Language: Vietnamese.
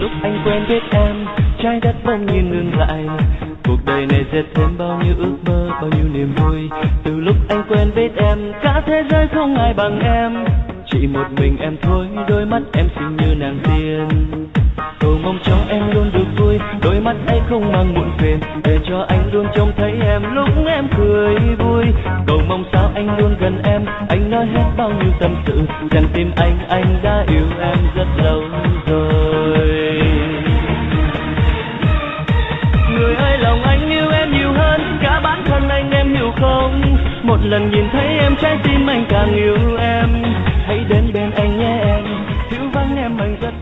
lúc anh quen biết em, trái đất bỗng nhiên ngừng lại. Cuộc đời này dệt thêm bao nhiêu ước mơ, bao nhiêu niềm vui. Từ lúc anh quen biết em, cả thế giới không ai bằng em. Chỉ một mình em thôi, đôi mắt em xinh như nàng tiên. Cầu mong cho em luôn được vui, đôi mắt ấy không mang muộn phiền, để cho anh luôn trông thấy em lúc em cười vui. Cầu mong sao anh luôn gần em, anh nói hết bao nhiêu tâm sự, rằng tim anh đã yêu em rất lâu rồi. Người ơi, lòng anh yêu em nhiều hơn cả bản thân anh, em hiểu không? Một lần nhìn thấy em, trái tim anh càng yêu em. Hãy đến bên anh nhé em, thiếu vắng em anh rất